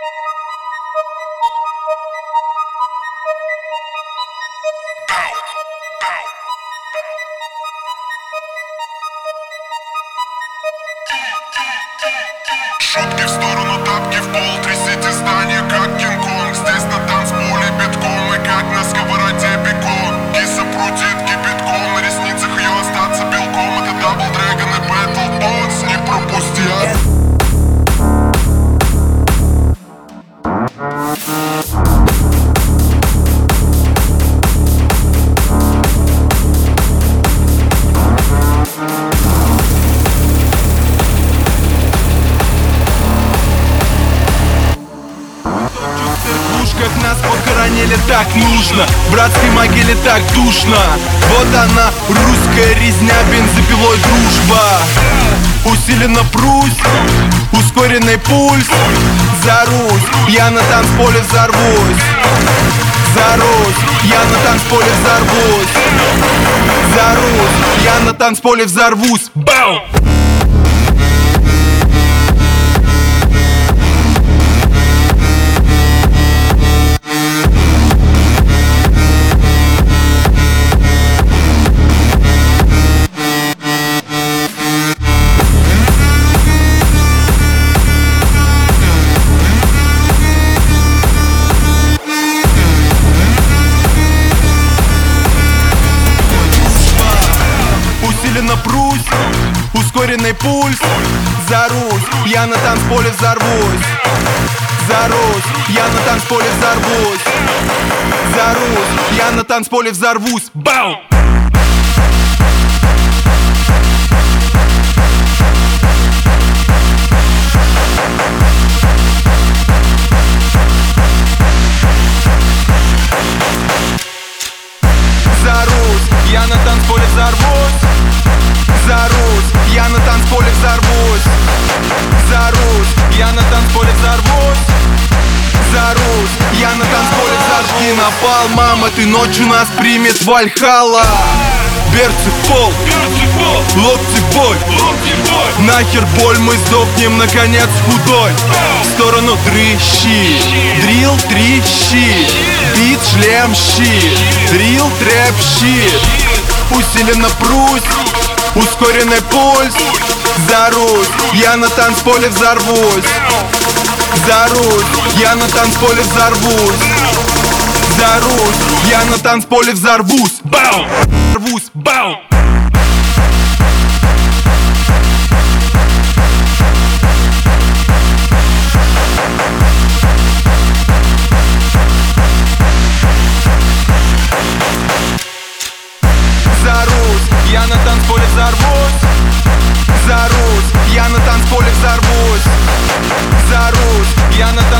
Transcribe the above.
Шутки в сторону, тапки в пол, трясите здание, как Кинг-Конг. Здесь на танцполе битком, и как на сковороде бекон. Киса прутит кипятком, на ресницах ее остаться белком. Это Double Dragon и Battle Bots, не пропусти. Как нас похоронили так нужно, в братской могиле так душно. Вот она, русская резня, бензопилой дружба. Усиленно прусь, ускоренный пульс. За Русь, я на танцполе взорвусь. За Русь, я на танцполе взорвусь. За Русь, я на танцполе взорвусь. Бау! Усиленно прусь, ускоренный пульс. За Русь, я на танцполе взорвусь. За Русь, я на танцполе взорвусь. За Русь, я на танцполе взорвусь. Бау! За Русь, я на танцполе взорвусь. За Русь, я на танцполе взорвусь. За Русь, я на танцполе взорвусь. За Русь, я на танцполе взорвусь. Напал, мама, ты ночью нас примет Вальхалла. Берцы в пол, локти в бой. Нахер боль, мы сдохнем, наконец, худой. В сторону дрыщи, дрил трещи. Бит, шлем, щит, рил, трэп, щит. Усиленно прусь, ускоренный пульс. За Русь, я на танцполе взорвусь. За Русь, я на танцполе взорвусь. За Русь, я на танцполе взорвусь. Бау! Взорвусь, бау! За Русь, я на танцполе взорвусь. За Русь, я на танцполе взорвусь. За Русь, я на